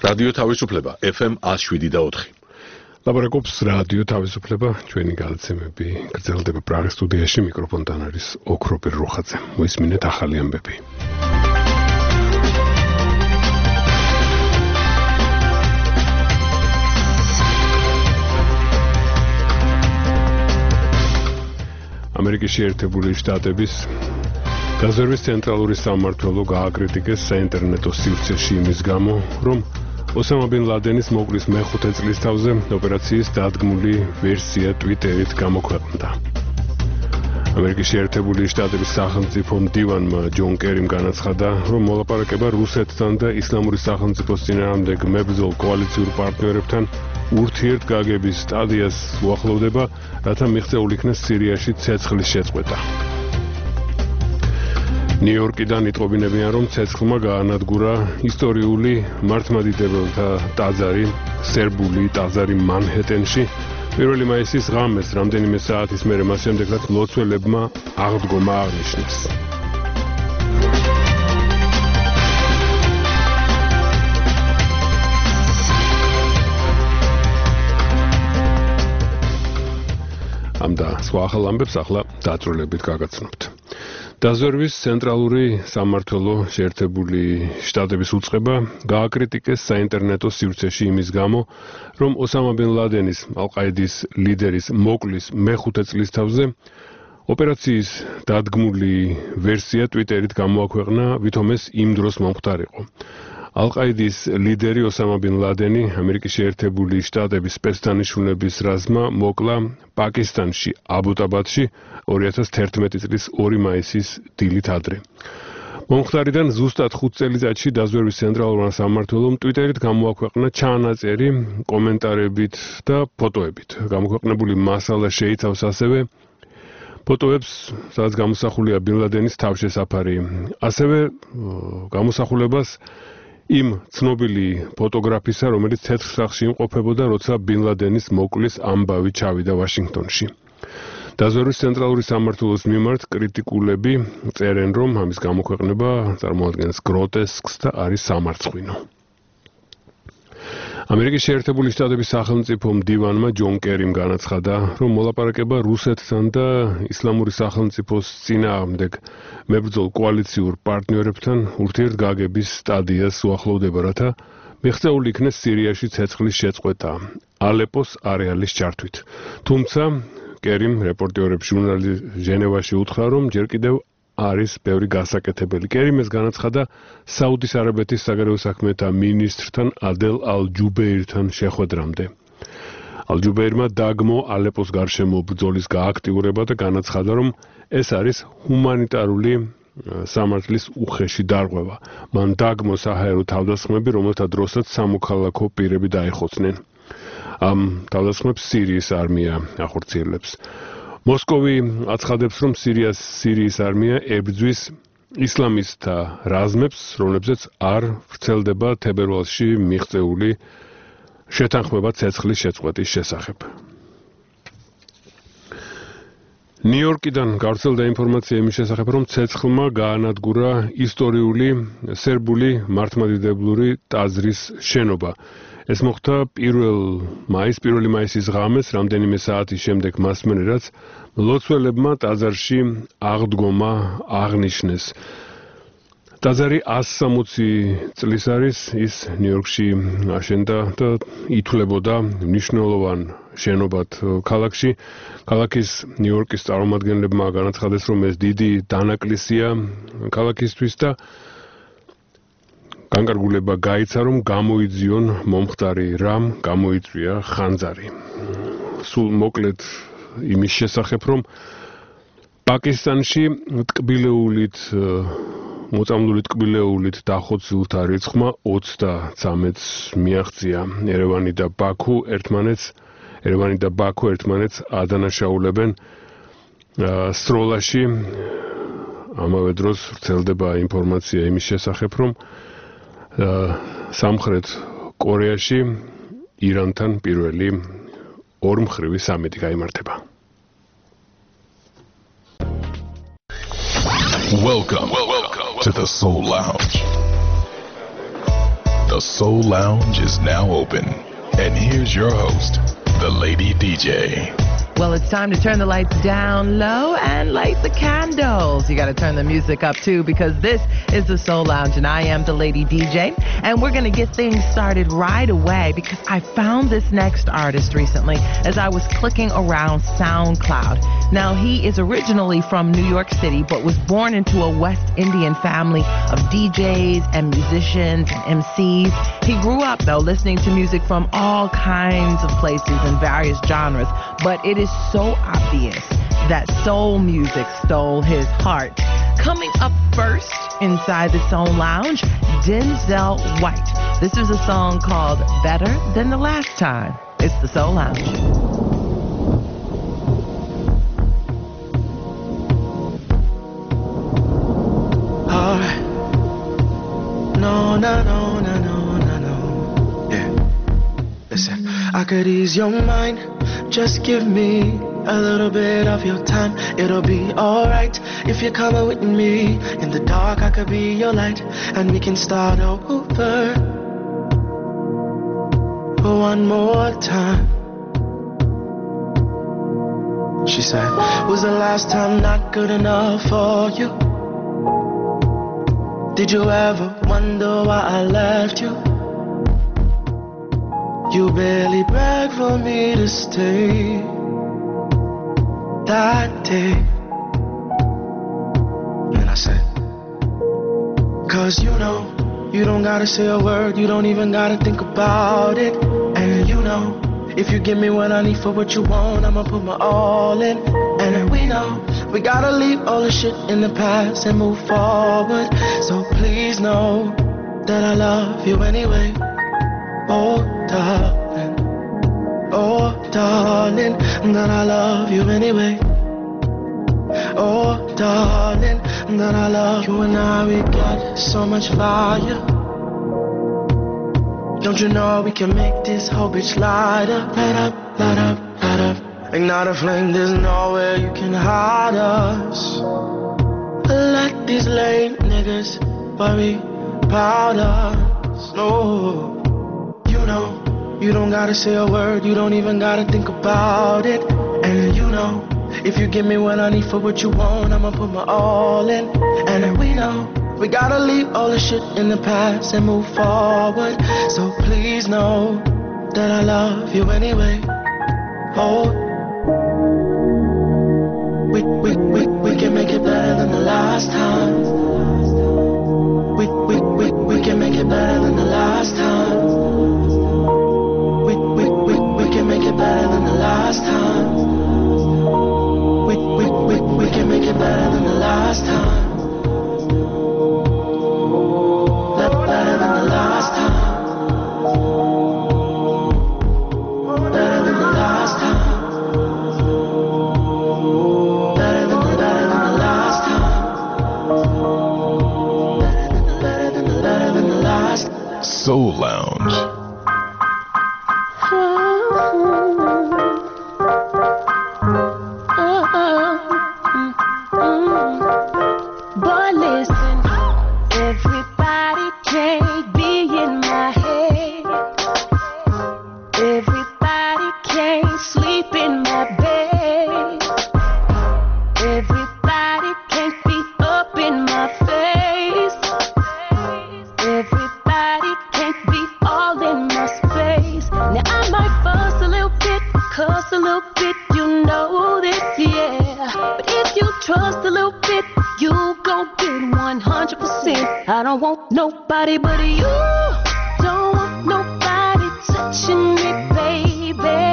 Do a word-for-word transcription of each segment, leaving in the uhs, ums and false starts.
რადიო თავისუფლება ეფ ემ one oh seven და four. ლაბორაკობს რადიო თავისუფლება, ჩვენი გადაცემები გრძელდება პრაღის სტუდიაში, მიკროფონთან არის ოქროპირ როხაძე. მოისმინეთ ახალი ამბები. ამერიკის შეერთებული შტატების გაზერვის ცენტრალური სამმართველო გააკრიტიკეს საინტერნეტო სივრცეში იმის გამო, რომ ოსამა ბინ ლადენის მოკლის მეხუთე წლისთავზე ოპერაციის დადგმული ვერსია ტვიტერით გამოქვეყნდა. ამერიკის შეერთებული შტატების სახელმწიფო მდივანმა ჯონ კერიმ განაცხადა, რომ მოლაპარაკება რუსეთთან და ისლამური სახელმწიფოს წინააღმდეგ მებრძოლ კოალიციურ პარტნიორებთან ურთიერთგაგების სტადიას უახლოვდება, რათა მიღწეულ იქნეს სირიაში ცეცხლის შეწყვეტა. ნიუ-იორკიდან იტყობინებიან, რომ ცეცხლმა გაანადგურა ისტორიული მართლმადიდებელთა ტაძარი, სერბული ტაძარი მანჰეტენში. პირველი მაისის ღამეს, რამდენიმე საათის მერე მას შემდეგ, რაც მლოცველებმა აღდგომა აღნიშნეს. ამ და სხვა ახალ ამბებს ახლა დაწვრილებით გაგაცნობთ. დაზვერვის ცენტრალური სამმართველო შეერთებული შტატების უწყება გააკრიტიკეს საინტერნეტო სივრცეში იმის გამო, რომ ოსამა ბინ ლადენის, ალ-ყაიდის ლიდერის მოკლის მეხუთე წლისთავზე ოპერაციის დადგმული ვერსია ტვიტერით გამოაქვეყნა, ვითომ ეს იმ დროს მომხდარიყო. ალ-ყაიდის ლიდერი ოსამა ბინ ლადენი ამერიკის შეერთებული შტატების სპეცდანიშნულების რაზმმა მოკლა პაკისტანში, აბუტაბადში ორი ათას თერთმეტი წლის ორი მაისის დილით ადრე. მომხდარიდან ზუსტად ხუთ წელიწადში დაზვერვის ცენტრალურმა სამმართველომ ტვიტერით გამოაქვეყნა ჩანაწერი კომენტარებით და ფოტოებით. გამოქვეყნებული მასალა შეიცავს ასევე ფოტოებს, სადაც გამოსახულია ბინ ლადენის თავშესაფარი. ასევე გამოსახულებას იმ ცნობილი ფოტოგრაფისა, რომელიც თეთრ სახლში იმყოფებოდა, როცა ბინ ლადენის მოკლის ამბავი ჩავიდა ვაშინგტონში. დაზვერვის ცენტრალური სამმართველოს მიმართ კრიტიკულები წერენ, რომ ამის გამოქვეყნება წარმოადგენს გროტესკს და არის სამარცხვინო. ამერიკის შეერთებული შტატების სახელმწიფო მდივანმა ჯონ კერიმ განაცხადა, რომ მოლაპარაკება რუსეთთან და ისლამური სახელმწიფოს წინააღმდეგ მებრძოლ კოალიციურ პარტნიორებთან ურთიერთგაგების სტადიას უახლოვდება, რათა მიღწეულ იქნეს სირიაში ცეცხლის შეწყვეტა, ალეპოს არეალის ჩართვით. თუმცა კერიმ რეპორტერებს ჟურნალი ჟენევაში უთხრა, რომ ჯერ კიდევ არის ბევრი გასაკეთებელი. კერიმ ეს განაცხადა საუდის არაბეთის საგარეო საქმეთა მინისტრთან ადელ ალ-ჯუბეირთან შეხვედრამდე. ალ-ჯუბეირმა დაგმო ალეპოს გარშემო ბრძოლის გააქტიურება და განაცხადა, რომ ეს არის ჰუმანიტარული სამართლის უხეში დარღვევა. მან დაგმო საჰაერო თავდასხმები, რომელთა დროსაც სამოქალაქო პირები დაეხოცნენ. ამ თავდასხმებს სირიის არმია ახორციელებს. მოსკოვი აცხადებს, რომ სირიას სირიის არმია ებრძვის ისლამისტთა რაზმებს, რომლებზეც არ ვრცელდება თებერვალში მიღწეული შეთანხმება ცეცხლის შეწყვეტის შესახებ. ნიუ-იორკიდან გავრცელდა ინფორმაცია იმის შესახებ, რომ ცეცხლმა გაანადგურა ისტორიული სერბული მართლმადიდებლური ტაძრის შენობა. ეს მოხდა პირველ მაისს, პირველი მაისის ღამეს, რამდენიმე საათის შემდეგ მასმენე, რაც მლოცველებმა ტაძარში აღდგომა აღნიშნეს. ტაძარი one hundred sixty წლის არის, ის ნიუ-იორკში აშენდა და ითვლებოდა მნიშვნელოვან შენობად ქალაქში. ქალაქის ნიუ-იორკის წარმომადგენლებმა განაცხადეს, რომ ეს დიდი დანაკლისია ქალაქისთვის და განკარგულება გაიცა, რომ გამოიძიონ მომხდარი რამ, გამოიწვია ხანძარი. სულ მოკლედ იმის შესახებ, რომ პაკისტანში ტკბილეულით, მოწამლული ტკბილეულით დახოცილთა რიცხვმა ოცდათრამეტს მიაღწია. ერევანი და ბაქუ ერთმანეთს, ერევანი და ბაქუ ერთმანეთს ადანაშაულებენ სტროლაში. ამავე დროს ვრცელდება ინფორმაცია იმის შესახებ, რომ სამხრეთ კორეაში ირანთან პირველი ორმხრივი სამიტი გაიმართება. Welcome, welcome to the Soul Lounge. The Soul Lounge is now open. And here's your host, the Lady D J. Well, it's time to turn the lights down low and light the candles. You got to turn the music up, too, because this is the Soul Lounge, and I am the Lady D J. And we're going to get things started right away because I found this next artist recently as I was clicking around SoundCloud. Now, he is originally from New York City, but was born into a West Indian family of D Js and musicians and M Cs. He grew up, though, listening to music from all kinds of places and various genres, but it is so obvious that soul music stole his heart. Coming up first inside the Soul Lounge, Denzel White. This is a song called Better Than the Last Time. It's the Soul Lounge. Alright. No, no, no, no, no, no, no. Yeah. Listen, I could ease your mind. Just give me a little bit of your time. It'll be alright if you're coming with me. In the dark, I could be your light, and we can start over one more time. She said, was the last time not good enough for you? Did you ever wonder why I left you? You barely begged for me to stay that day. And I said, cause you know, you don't gotta say a word, you don't even gotta think about it. And you know, if you give me what I need for what you want, I'ma put my all in. And we know, we gotta leave all the shit in the past and move forward. So please know that I love you anyway. Oh, darling, oh, darling, that I love you anyway. Oh, darling, that I love you and I, we got so much fire. Don't you know we can make this whole bitch light up, light up, light up, light up. Ignite a flame, there's nowhere you can hide us. Let these lame niggas worry about us, no. You know, you don't gotta say a word, you don't even gotta think about it. And you know, if you give me what I need for what you want, I'ma put my all in. And we know, we gotta leave all the shit in the past and move forward. So please know that I love you anyway. Oh, we, we, we, we can make it better than the last time. We, we, we, we can make it better than the last time. Make it better than the last time. We, we, we, we can make it better than the last time. Better than the last time. Better than the last time. Better than the, better than the last time. Better than the, better than the, better than the last. Soul Lounge. I don't want nobody but you. Don't want nobody touching me, baby.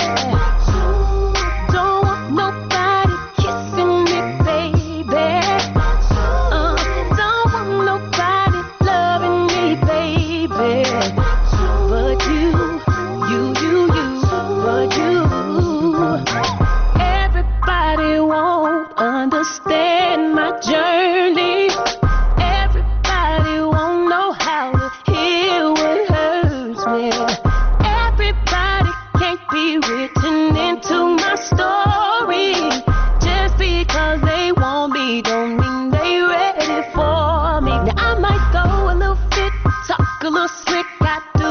Don't want nobody kissing me, baby. Uh, don't want nobody loving me, baby. But you, you, you, you, but you. Everybody won't understand my journey. A little slick, got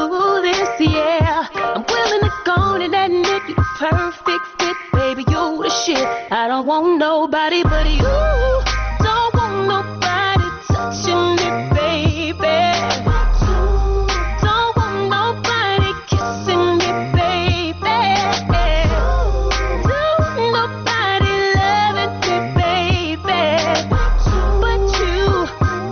but you. Don't want nobody touching me, baby. Don't want nobody kissing me, baby. Don't want nobody loving me, baby. But you,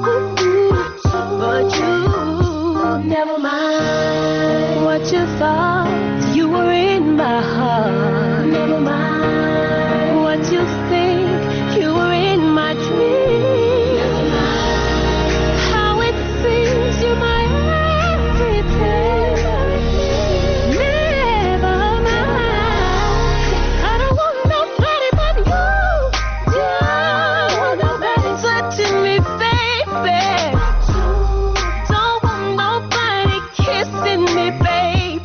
but you, never mind what you thought. You were in my heart. Never mind what you think. You were in my dreams. Never mind how it seems you're my everything. Never mind. I don't want nobody but you. Don't want nobody touching me, baby. Don't want nobody kissing me, baby.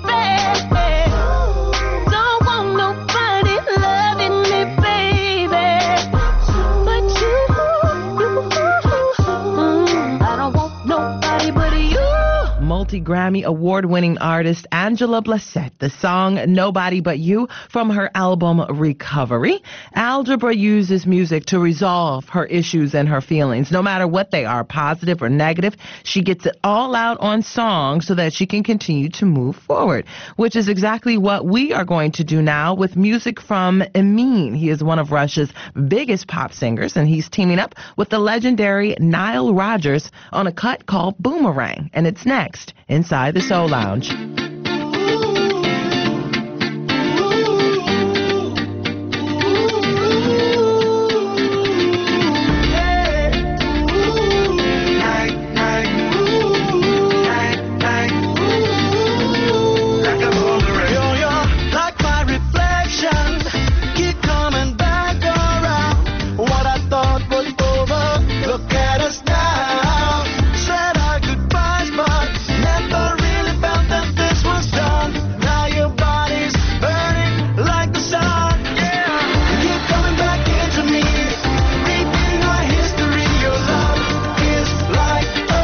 Don't want nobody loving me, baby. But you, you, mm, I don't want nobody but you. Multi-Grammy award-winning artist Angela Bassett, the song Nobody But You from her album Recovery. Algebra uses music to resolve her issues and her feelings, no matter what they are, positive or negative. She gets it all out on song so that she can continue to move forward, which is exactly what we are going to do now with music from Emin. He is one of Russia's biggest pop singers, and he's teaming up with the legendary Nile Rodgers on a cut called Boomerang, and it's next inside the Soul Lounge. Like my reflection, keep coming back around. What I thought was over, look at us now. Said our goodbyes, but never really felt that this was done. Now your body's burning like the sun. Yeah, keep coming back into me, repeating our history. Your love is like a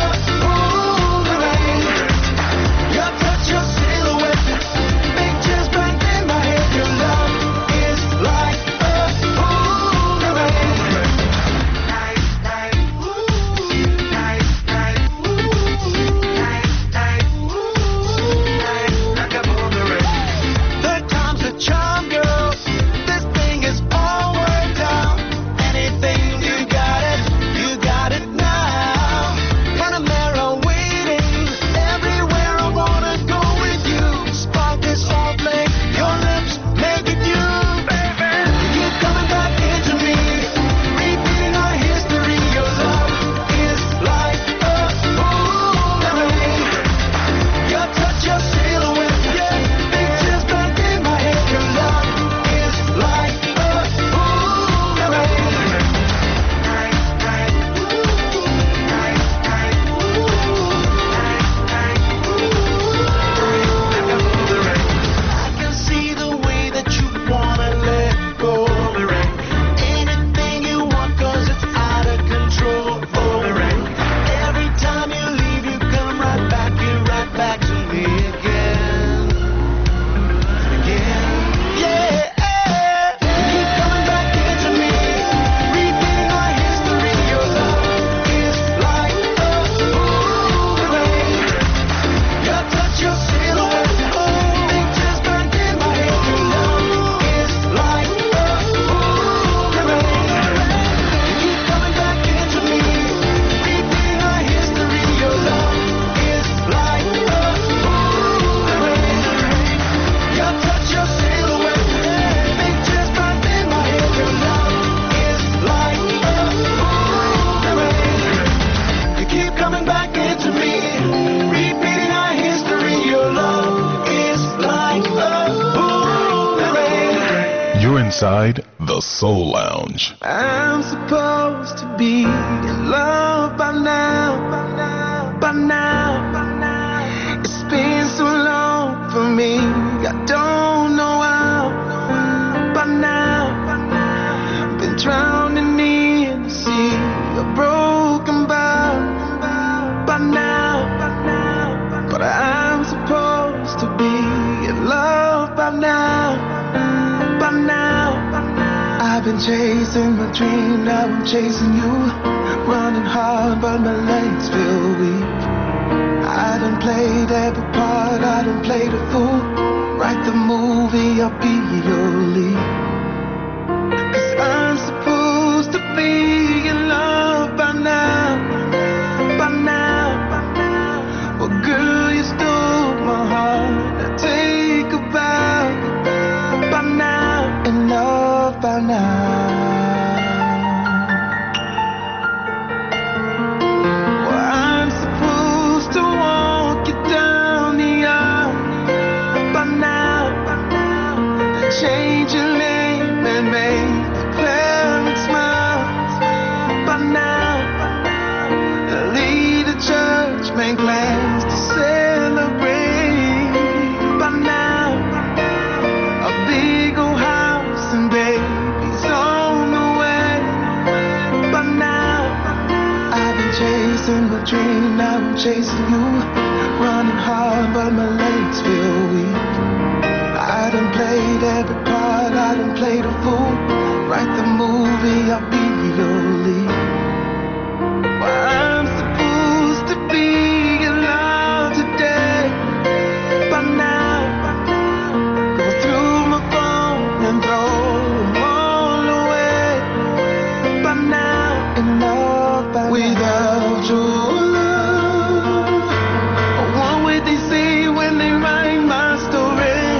boomerang. Your touch, your silhouette, pictures back in my head. Your love is like a boomerang. Night, night, ooh, night, night, ooh, night, night, ooh, night, like a boomerang. Third time's the charm, girl. This thing is all worked out. Anything, you got it, you got it now. Panamera waiting, everywhere I wanna go with you. Spark this whole flame, your lips make it you, baby. Keep coming back into me, repeating our history. Your love is like a boomerang. Your touch, your silhouette, yeah, pictures back in my head. Your love is like a boomerang. Night, night, ooh, night, night, ooh, night, night, ooh, like a boomerang. I can see the way that you wanna let go, boomerang. Anything you want, 'cause it's out of control, boomerang. Every time you leave, you come right back, you right back to me again, again. Yeah, keep coming back into me, repeating our history. Your love is like a boomerang. Your touch, your silhouette, pictures back in my head. Your love is like a boomerang. Keep coming back into me, repeating our history. Your love is like a boomerang. Your touch, your silhouette, pictures back in my head. Your love is like a boomerang. You keep coming back into me, repeating our history. Your love is like a boomerang. You're inside the Soul Lounge. I'm supposed to be in love by now, by now, by now, by now. It's been so long for me, I don't know how. By now, by now, been drowning in the sea, a broken bow. By now, by now, but I'm supposed to be in love by now, by now. I've been chasing chasing my dream, now I'm chasing you. Running hard, but my legs feel weak. I done played every part, I done played a fool. Write the movie, I'll be your lead. Cause I'm supposed to be in love by now, by now. Well, girl, you stole my heart. I take a bow, by now, in love by now. Change your name and make the parents smile. By now, lead a church, make plans to celebrate. By now, a big old house and babies on the way. By now, I've been chasing my dream, now I'm chasing you. Running hard, but my legs feel weak. I done played every part, I done played a fool. Write the movie, I'll be your lead. Well, I'm supposed to be in love today. By now, go through my phone and throw them all away. By now, in love by without your love. What would they say when they write my story?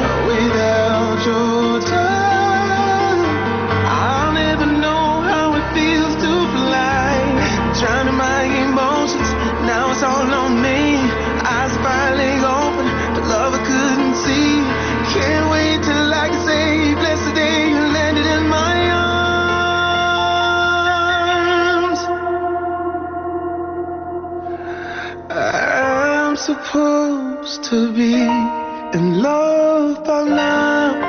Your time, I'll never know how it feels to fly. Drowning my emotions, now it's all on me. Eyes finally open, but love I couldn't see. Can't wait till I can say, bless the day you landed in my arms. I'm supposed to be in love by now.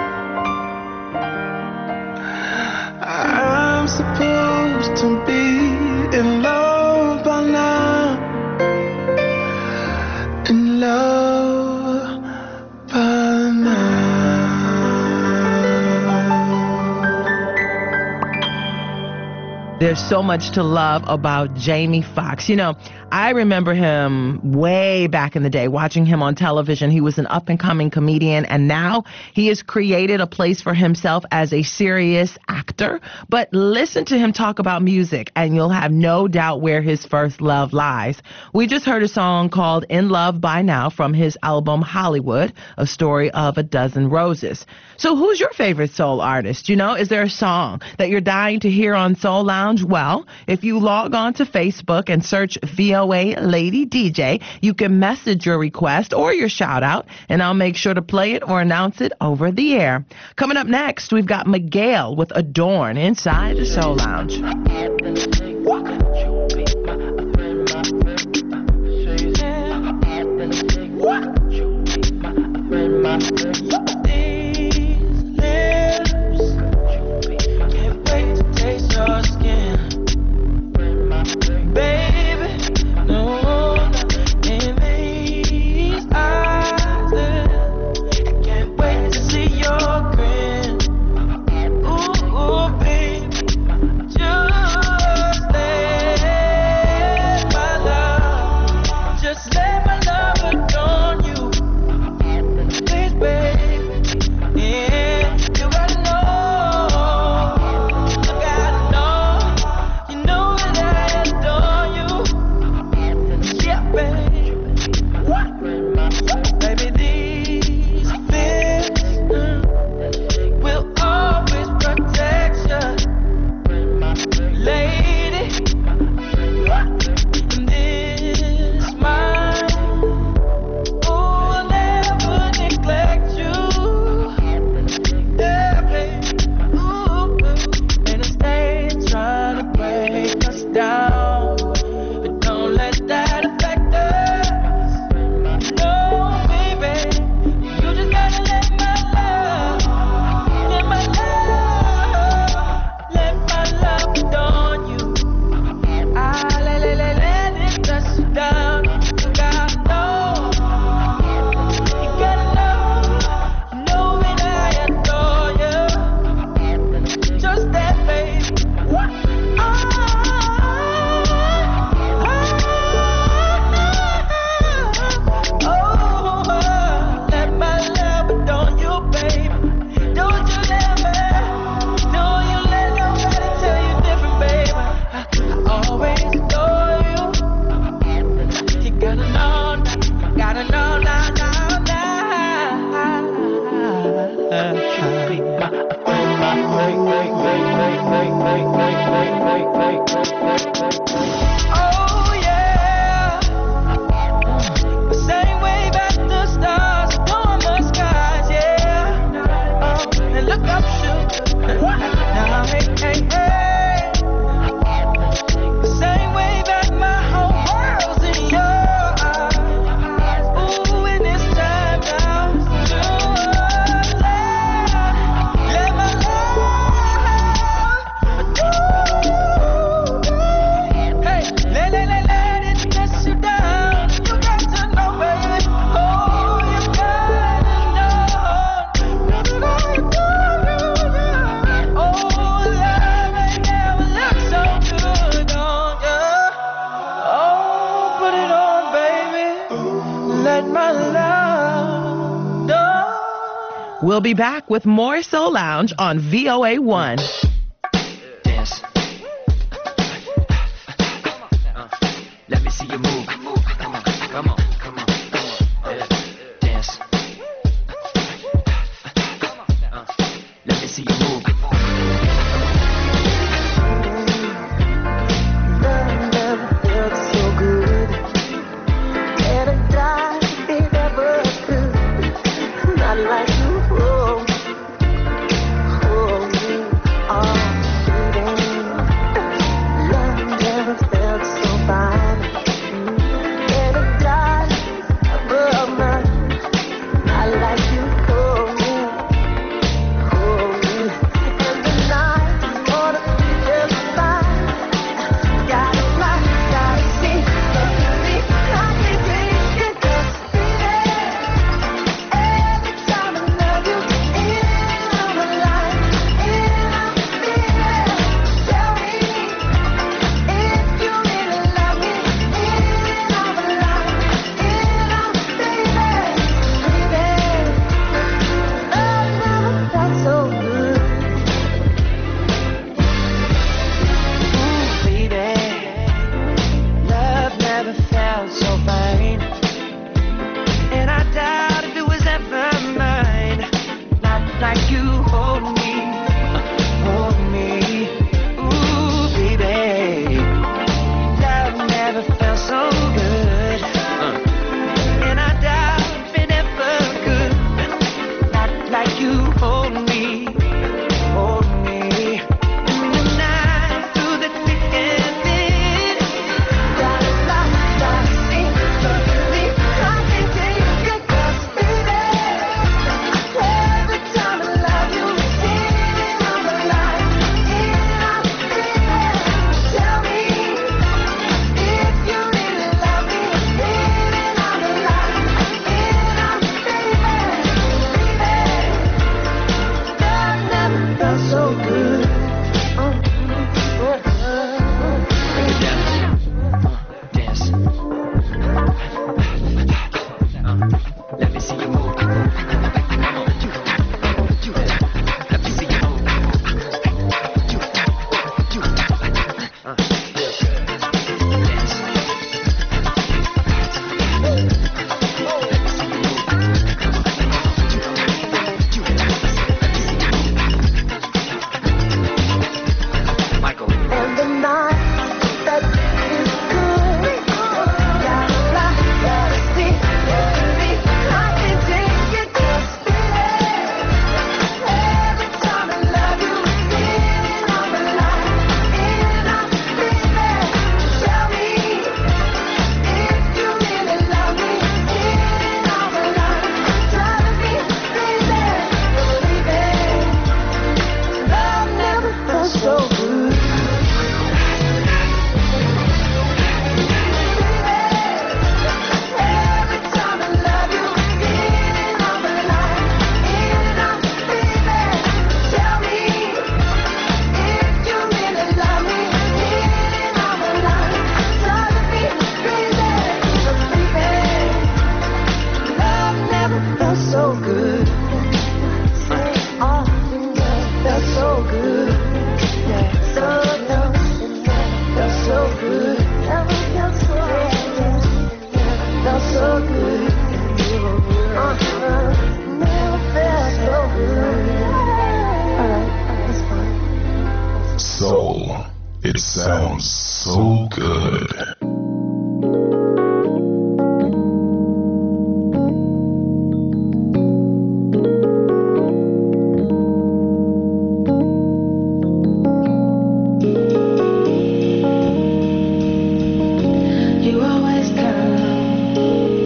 I'm supposed to be in love by now. In love by now. There's so much to love about Jamie Foxx. You know, I remember him way back in the day, watching him on television. He was an up-and-coming comedian, and now he has created a place for himself as a serious actor. But listen to him talk about music, and you'll have no doubt where his first love lies. We just heard a song called In Love by Now from his album Hollywood, a story of a dozen roses. So who's your favorite soul artist? You know, is there a song that you're dying to hear on Soul Lounge? Well, if you log on to Facebook and search V O A Lady D J, you can message your request or your shout out, and I'll make sure to play it or announce it over the air. Coming up next, we've got Miguel with Adorn inside the Soul Lounge. Just that, babe. We'll be back with more Soul Lounge on V O A one. Dance. Uh, let me see you move. Come on, come on, come on, come on. Yeah. Dance. Uh, let me see you move. Love never felt so good. And I died to be never good. Not like you. Oh, oh, me. Oh, baby. Love never felt so fine. And I died above mine. Not like you. Oh, me. Oh, me. And the night ought to be just fine. Gotta fly, gotta see, gotta be, I can take it, just be there. Every time I love you, in on my life, in on me there. Tell me if you really love me, in on my life, in on baby, baby. Love never felt so good. Ooh, baby. Love never felt so fine. And I doubt if it was ever mine. Not like you hold me, hold me. Ooh, baby. Love never felt so good. And I doubt if it ever could. Not like you hold me, hold me. In the night through the thick and thin. Gotta fly, gotta see, gotta be, I can take it, just be there. Every time I love you, in on my life, in on baby. Tell me if you really love me, in on my life, in on baby, baby. Love never felt so good. Uh, uh, uh. Dance. Uh, let me see you move. Come on. Let me see you move. Uh, dance. Michael. And the night that is good. Gotta fly, gotta see, gotta be, I can take it, just be there. Every time I love you, in on my life, in on baby. Tell me if you really love me, in on my life. Try to be, baby, baby. Love never felt so good. Every time I love you, in on my life, in on baby. Tell me if you really love me, in on my life. Try to be crazy, baby. Love never felt so good. Oh, yeah, felt so good. Yeah, so good. Felt so good. Never felt so good. Felt so good. Uh-huh. Never felt so good. All right, that's fine. Soul. It sounds so good. You always come.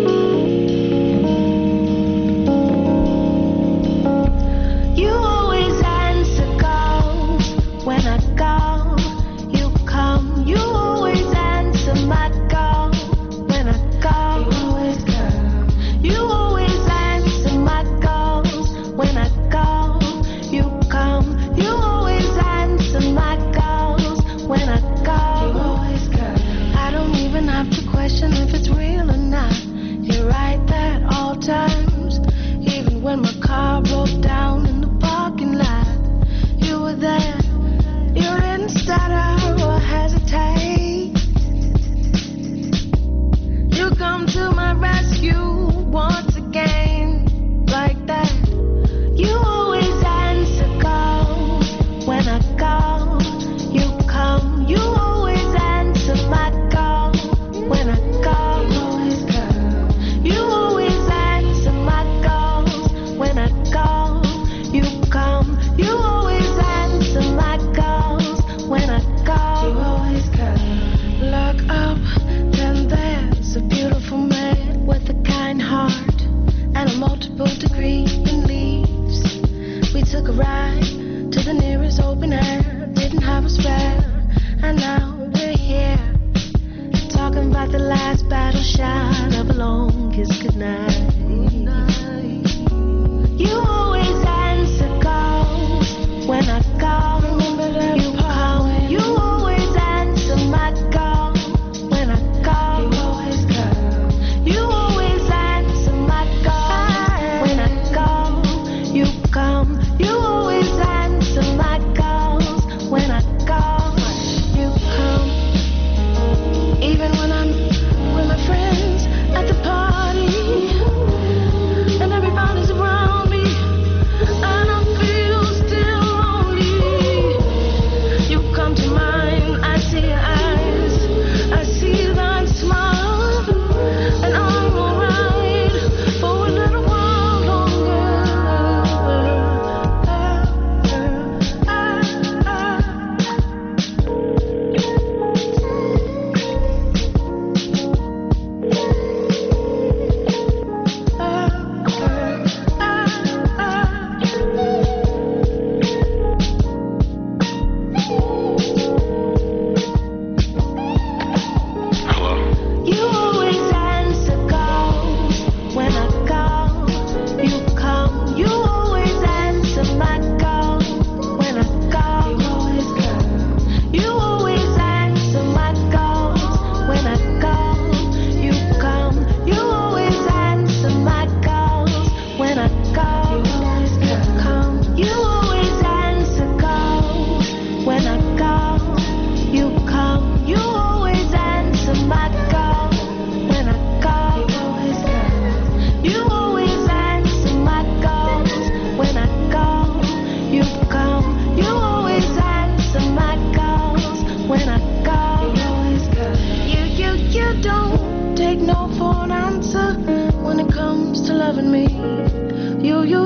You always answer calls when I call. You come. You always answer my call when I call. You always come. You always answer my calls when I call. You come. You always answer my calls when I call. You always come. I don't even have to question if it's real or not. You're right there at all times. Even when my car broke down.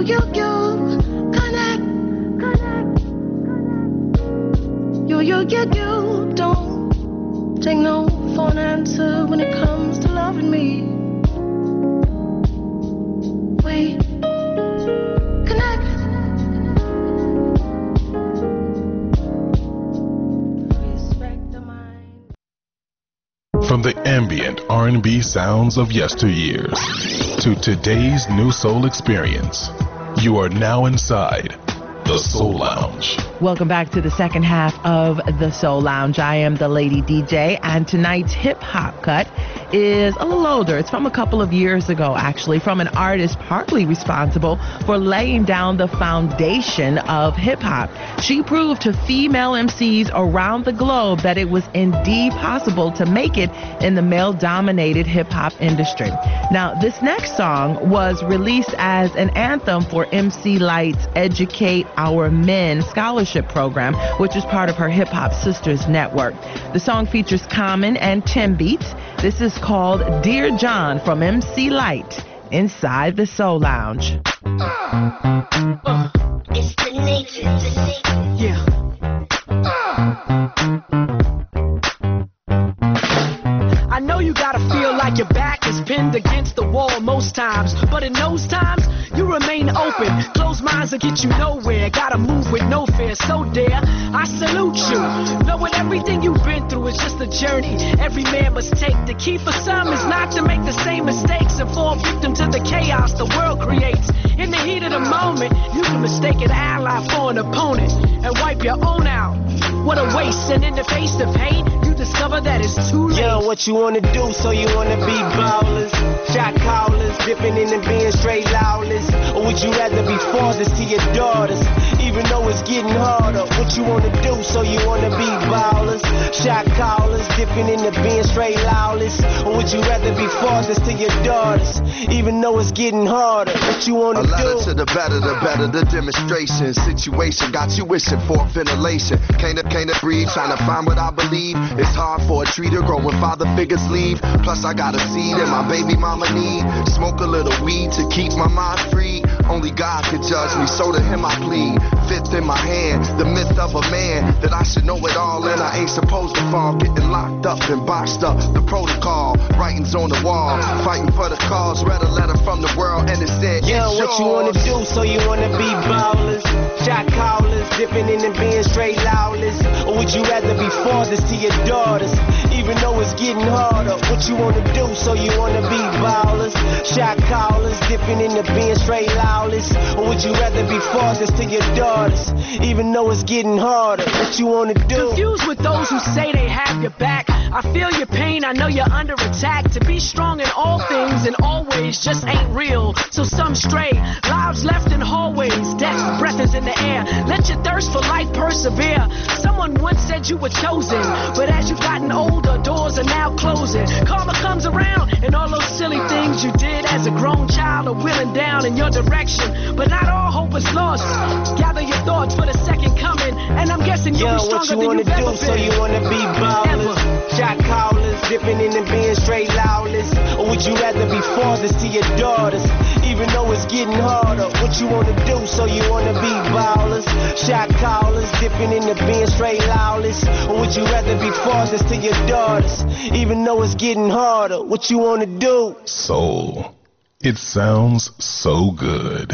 you, you, connect, connect, you, you, you, you, don't take no for an answer when it comes to loving me. We connect. Respect the mind. From the ambient R and B sounds of yesteryears to today's new soul experience, you are now inside the Soul Lounge. Welcome back to the second half of the Soul Lounge. I am the Lady D J, and tonight's hip-hop cut is a little older. It's from a couple of years ago, actually, from an artist partly responsible for laying down the foundation of hip-hop. She proved to female M Cs around the globe that it was indeed possible to make it in the male-dominated hip-hop industry. Now, this next song was released as an anthem for M C Lyte's Educate Our Men scholarship program, which is part of her Hip Hop Sisters network. The song features Common and Tim Beats. This is called Dear John from M C Lyte inside the Soul Lounge. Uh, uh, it's the nature, the nature. Yeah. I know you gotta feel like your back is pinned against the wall most times, but in those times, you remain open. Closed minds will get you nowhere. Gotta move with no fear. So dare, I salute you. Knowing everything you've been through is just a journey every man must take. The key for some is not to make the same mistakes and fall victim to the chaos the world creates. In the heat of the moment, you can mistake an ally for an opponent and wipe your own out. What a waste. And in the face of hate, you discover that it's too late. Yeah, what you wanna do, so you wanna be ballers, shot callers, dipping in and being straight lawless. Or would you rather be fathers to your daughters, even though it's getting harder? What you wanna do, so you wanna be ballers, shot callers, dipping in and being straight lawless. Or would you rather be fathers to your daughters, even though it's getting harder? What you wanna do? A letter do? to the better, the better, the demonstration. Situation got you wishing for ventilation. Can't can't breathe, trying to find what I believe. It's hard for a tree to grow when father figures leave. Plus I got a seed and my baby mama need. Smoke a little weed to keep my mind free. Only God can judge me, so to him I plead. Fifth in my hand, the myth of a man, that I should know it all and I ain't supposed to fall. Getting locked up and boxed up, the protocol. Writings on the wall, fighting for the cause. Read a letter from the world and it said, yeah, it's what yours. You wanna do, so you wanna be ballers, shot callers, dipping in and being straight lawless. Or would you rather be fathers to your daughters, even though it's getting harder? What you wanna do, so you wanna be ballers, shot callers, dipping in and being straight lawless. Or would you rather be fathers to your daughters, even though it's getting harder? What you wanna do? Confused with those who say they have your back. I feel your pain, I know you're under attack. To be strong in all things and always just ain't real. So some stray, lives left in hallways, death's breath is in the air. Let your thirst for life persevere. Someone once said you were chosen, but as you've gotten older, doors are now closing. Karma comes around, and all those silly things you did as a grown child are wheeling down in your direction. But not all hope is lost. Gather your thoughts for the second coming, and I'm guessing you'll yeah, be stronger what you than wanna you've do, ever so been. you wanna be ballers, Ever. shot callers, dipping in and being straight lawless. Or would you rather be fathers to your daughters, even though it's getting harder? What you wanna do, so you wanna be ballers, shot callers, dipping in and being straight lawless. Or would you rather be fathers to your daughters, even though it's getting harder? What you wanna do? Soul. It sounds so good.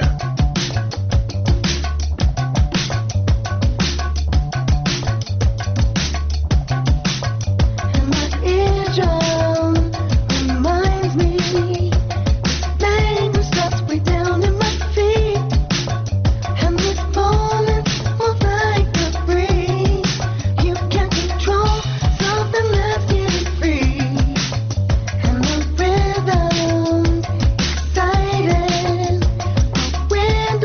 When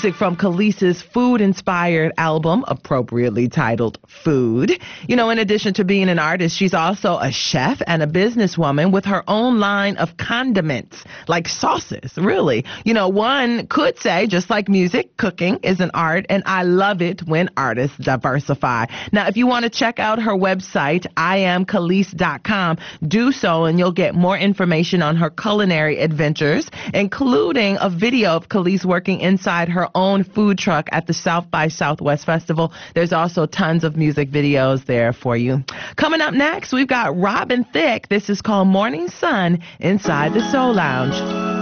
music from Kelis's food-inspired album, appropriately titled Food. You know, in addition to being an artist, she's also a chef and a businesswoman with her own line of condiments, like sauces, really. You know, one could say, just like music, cooking is an art, and I love it when artists diversify. Now, if you want to check out her website, I am kelis dot com, do so, and you'll get more information on her culinary adventures, including a video of Kelis working inside her own food truck at the South by Southwest Festival. There's also tons of music videos there for you. Coming up next, we've got Robin Thicke. This is called Morning Sun inside the Soul Lounge.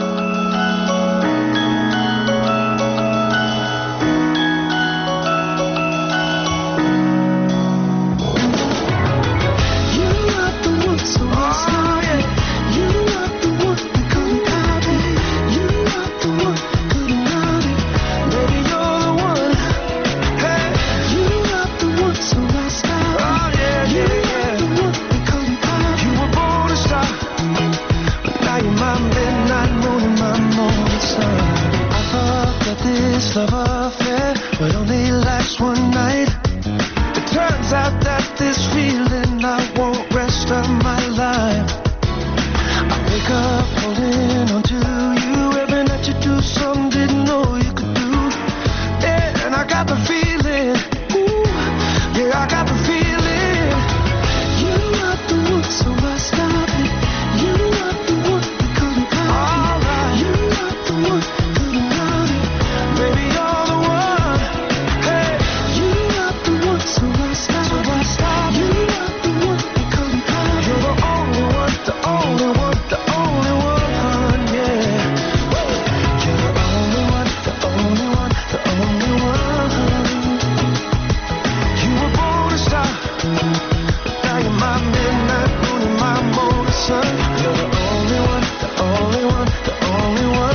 Love affair would only last one night. It turns out that this feeling I won't rest of my life. I wake up holding on to you. Every night you do something didn't know you could do. Yeah, and I got the feeling. Ooh, yeah, I got the feeling. You are the one, so I stop it. You are the one, we couldn't call it. Alright, you are the one, couldn't love it. Baby, you're the one. Hey, you are the one, so I stop. So I stop. You are the one, we couldn't call it. You're the only one, the only one, the only one, yeah. You're the only one, the only one, the only one. You were born a star. Now you're my midnight moon and my morning sun. You're the only one, the only one, the only one.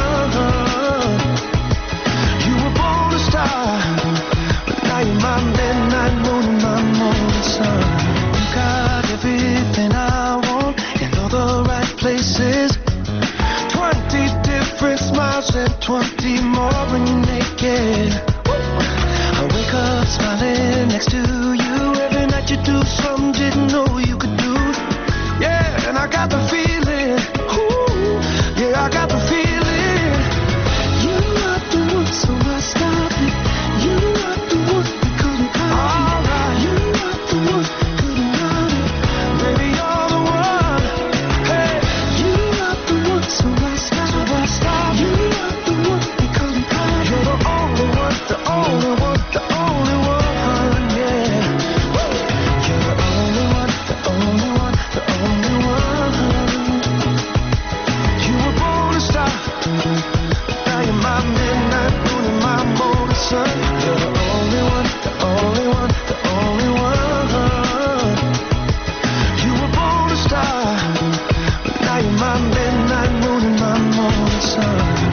You were born a star, but now you're my midnight moon and my morning sun. You got everything I want in all the right places. Twenty different smiles and twenty more when you're naked. I wake up smiling next to you. Every night you do something didn't know you could do. Yeah, and I got the feeling. Ooh, yeah, I got the feeling. You are the one, so I stop it. You are the one, we couldn't call it. Alright, you are the one, couldn't love it. Baby, you're the one. Hey, you are the one, so I stop. So I stop. You are the one, we couldn't call it. You're the only one, the only one, the only one, yeah. You're the only one, the only one, the only one. You were born a star. Now you're my midnight moon and my morning sun. You're the only one, the only one, the only one. You were born a star. Now you're my midnight moon and my morning sun.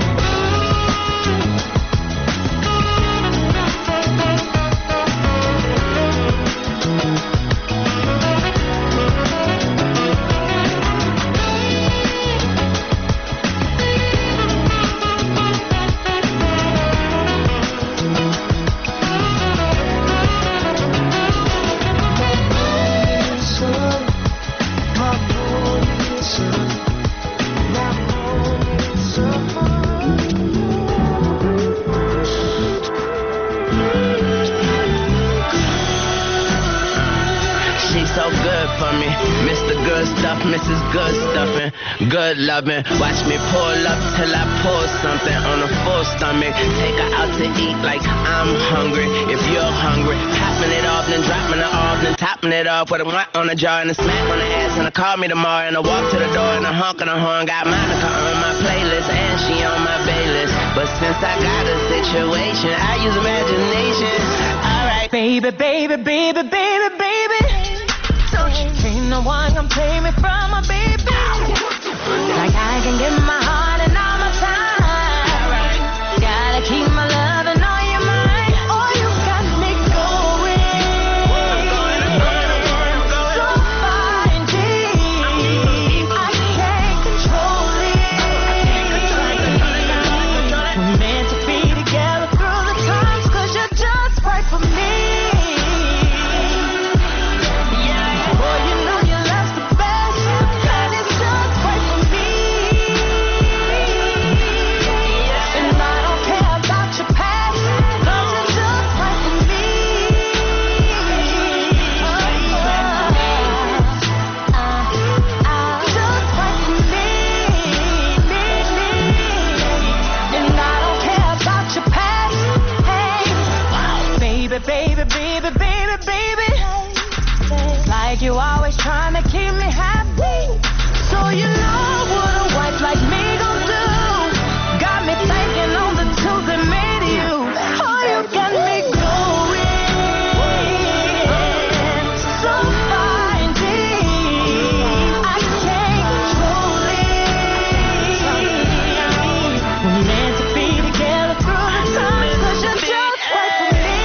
She's so good for me, Mister Good Stuff, Missus Good Stuffing, good loving. Watch me pull up till I pull something on a full stomach. Take her out to eat like I'm hungry. If you're hungry, popping it off, then dropping it off, then topping it off with a whack on the jar and a smack on the ass. And I call me tomorrow and I walk to the door and I honk and I horn. Got Monica on my playlist and she on my baylist. But since I got a situation, I use imagination. Alright, Baby, baby, baby, baby, baby. Don't you think no one can play me from my baby? Like I can give my heart and all my time. Gotta keep my love and all your mind. Oh, you got me going so far and deep. I can't control it. We're meant to be together through the baby, baby, baby, baby, baby. It's like you always trying to keep me happy. So you know what a wife like me gon' do. Got me thinking on the tools that made you. Oh, you got me going so far and deep. I can't control it. We're meant to be together through the time, 'cause you're just right for me.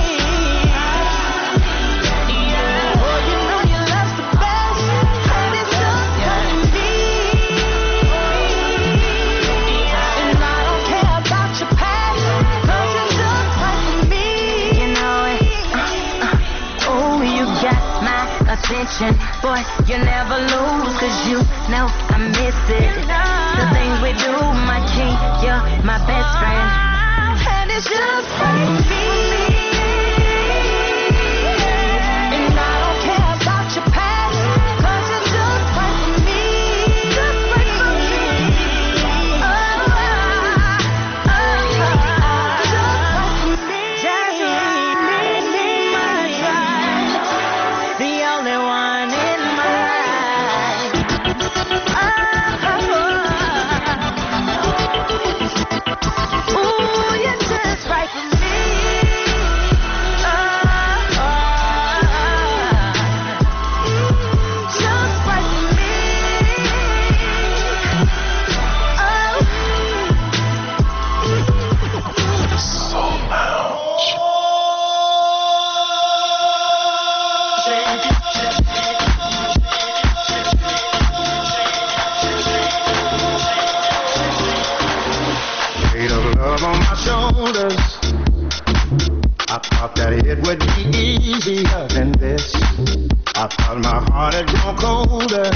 Oh, you know your love's the best, and it's just right for me. And I don't care about your past, 'cause you're just right for me. You know it. Oh, you got my attention. Boy, you never lose, 'cause you know I miss it. The things we do, my king, you're my best friend. And it's just right for me. And I don't care about your past, 'cause you're just right for me. Just right for me. Oh, oh, oh, just right for me. Just right for me. My tribe, the only one in my life. Oh, oh, oh. Ooh, you're just right for me. Oh, oh, oh. Just right for me. Soul Lounge. Weight of love on my shoulders. I thought that it would be easier than this. I thought my heart had grown colder,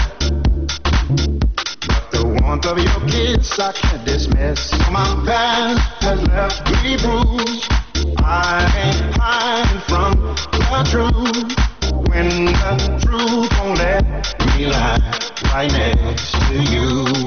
but the warmth of your kiss I can't dismiss. My past has left me bruised. I ain't hiding from the truth. When the truth won't let me lie right next to you.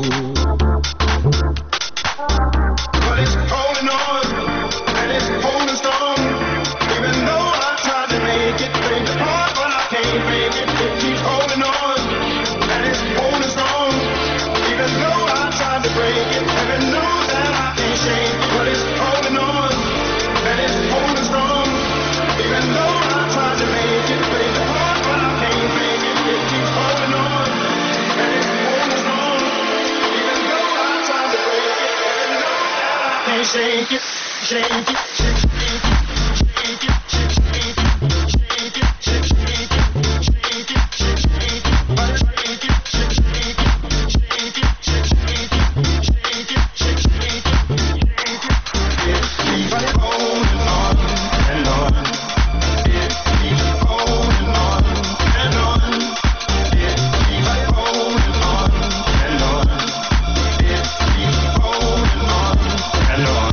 But it's holding on, and it's holding strong. Even though I tried to make it, break apart, but I can't make it. It keeps holding on, and it's holding strong. Even though I tried to break it, heaven knows that I can't shake it. But it's holding on, and it's holding strong. Even though I tried to make it, break apart, but I can't make it. It keeps holding on, and it's holding strong. Even though I tried to break it, heaven knows that I can't shake it, shake it, shake it, shake it, shake it, shake it, shake it, shake it, shake it, shake it, shake it, but it's shake it, shake it, shake it, shake it, shake it, shake it, shake it, shake it. It keeps holding on and on. It keeps holding on and on. It keeps holding on and on. It keeps holding on and on.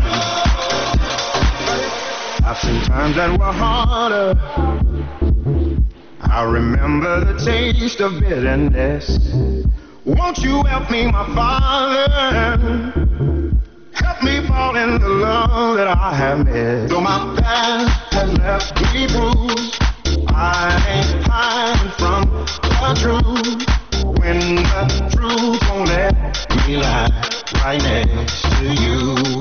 I've seen times that were harder. I remember the taste of bitterness. Won't you help me, my Father? Help me fall in the love that I have missed. Though my past has left me bruised, I ain't hiding from the truth. When the truth won't let me lie right next to you.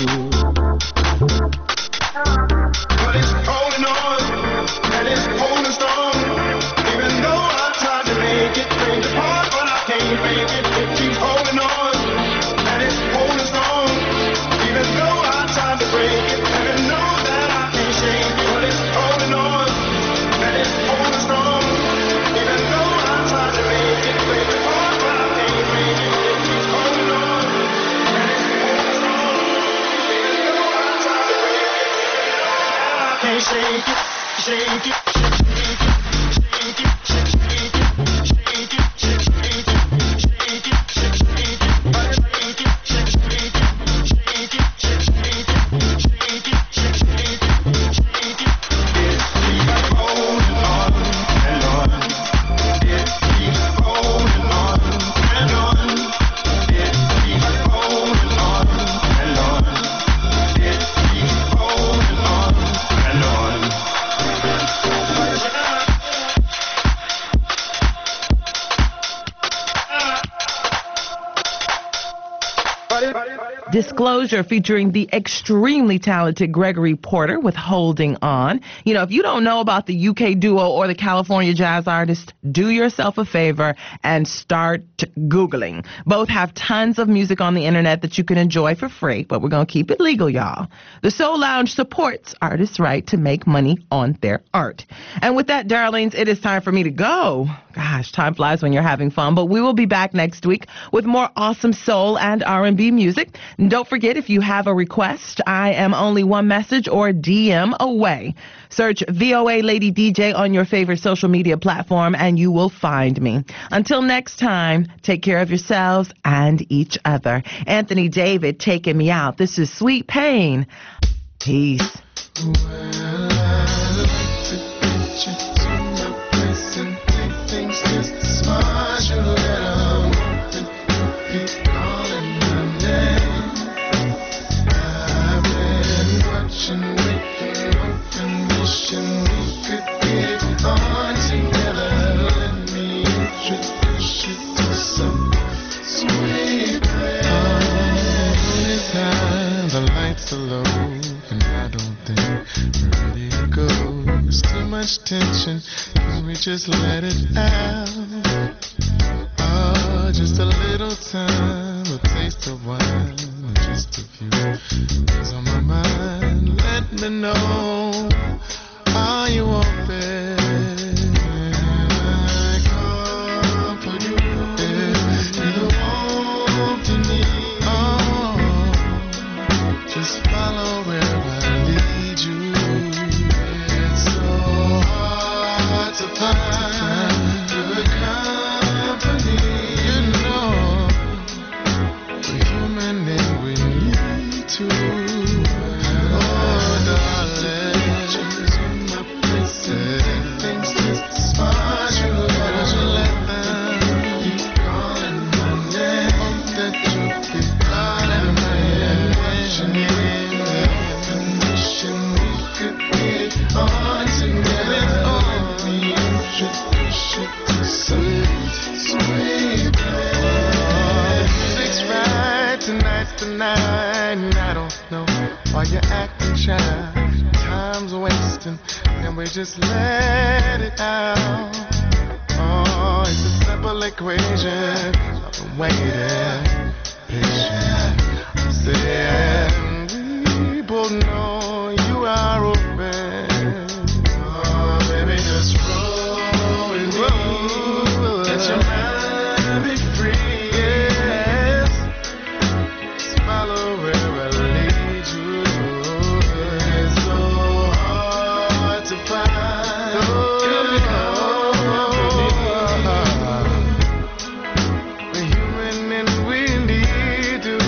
But it's holding on, and it's holding strong. Even though I tried to make it, break apart, but I can't make it. It keeps holding on, and it's holding strong. Even though I tried to break it, heaven knows that I can't shake it. But it's holding on, and it's holding strong. Even though I tried to make it, break apart, but I can't make it. It keeps holding on, and it's holding strong. Even though I tried to break it, I can't shake it, shake it, shake it, shake it, shake it, shake it, shake it, shake it, shake it, shake it, shake it, but it's shake it, shake it, shake it, shake it, shake it, shake it, shake it, shake it, shake it. It keeps holding on and on. It keeps holding on and on. It keeps holding on and on. It keeps holding on and on. Disclosure featuring the extremely talented Gregory Porter with Holding On. You know, if you don't know about the U K duo or the California jazz artist, do yourself a favor and start Googling. Both have tons of music on the internet that you can enjoy for free, but we're going to keep it legal, y'all. The Soul Lounge supports artists' right to make money on their art. And with that, darlings, it is time for me to go. Gosh, time flies when you're having fun, but we will be back next week with more awesome soul and R and B music. And don't forget, if you have a request, I am only one message or D M away. Search V O A Lady D J on your favorite social media platform and you will find me. Until next time, take care of yourselves and each other. Anthony David taking me out. This is Sweet Pain. Peace. Low, and I don't think we're ready to go. There's too much tension, can we just let it out? Oh, just a little time, a taste of wine, just a few things on my mind. Let me know, are you open? I come for you, you're the warmth you need. Oh, just follow where I lead you. It's so hard to find good company. You know, we're human and we need to. Oh, darling, just in my place and things just smart. You let you let them keep calling my name. Hope that you'll be calling my name. On together, on me, introduce you to sweet, sweet pain. Music's right, tonight's the night, and I don't know why you're acting shy. Time's wasting, and we just let it out. Oh, it's a simple equation. I've been waiting, patient, saying we both know you are open. Just roll with me, let your mind be free, yes. Just follow where I lead you. It's so hard to find good company. We're human and we need to.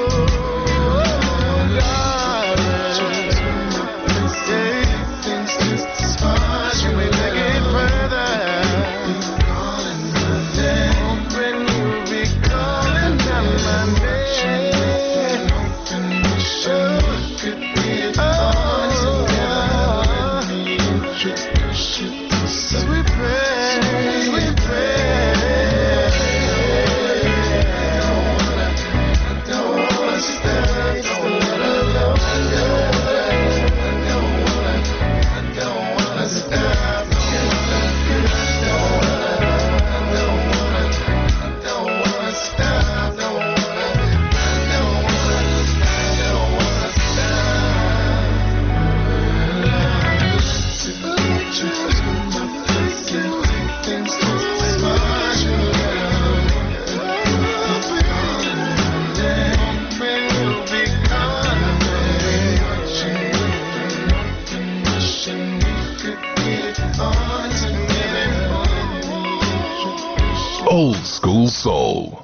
Old School Soul.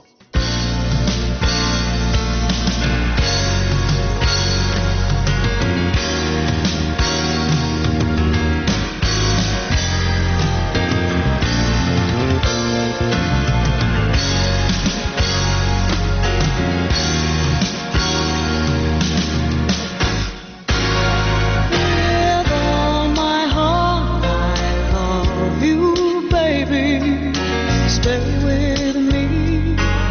Stay with me.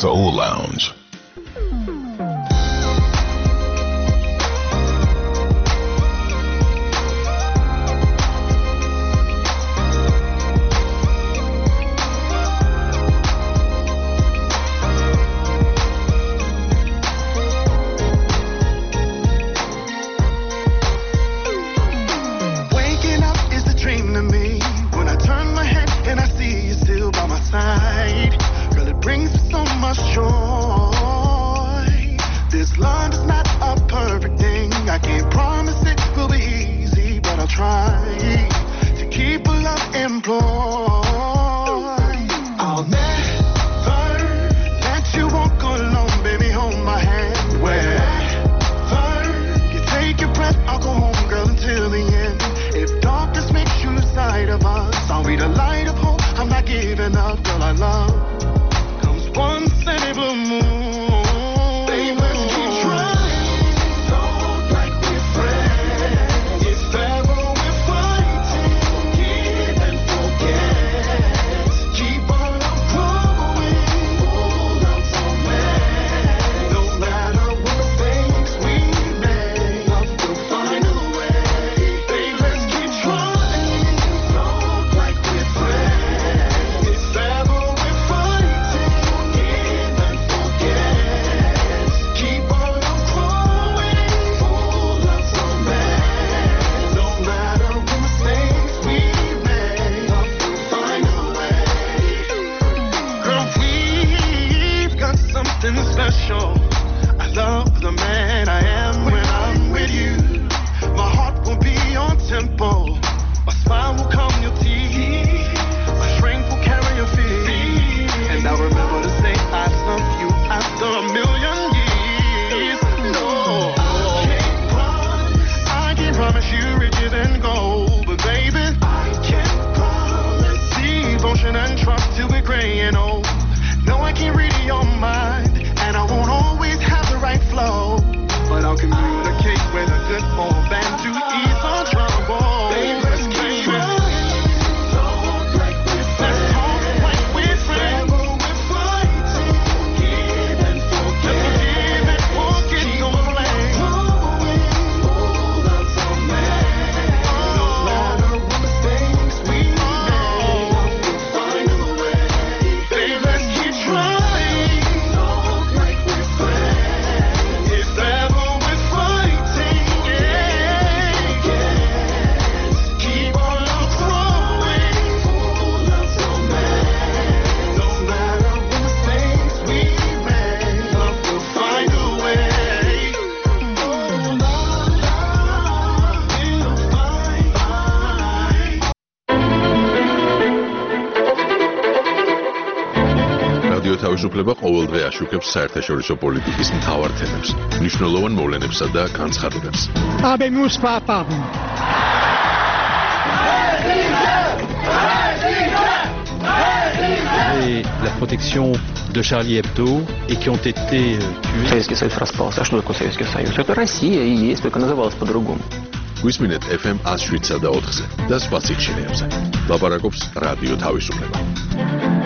Soul Lounge. თავისუფლება ყოველდღე აშუქებს საერთაშორისო პოლიტიკის მთავარ თემებს, მნიშვნელოვან მოვლენებსა და განცხადებებს. Habemos papa. Et la protection de Charlie Hebdo et qui ont été tués. Советский Союз распался. А что такое Советский Союз? Это Россия и есть, только называлась по-другому. გვისმინეთ эф эм one oh seven და ოთხზე და სხვა სიხშირეებზე. ლაპარაკობს რადიო თავისუფლება.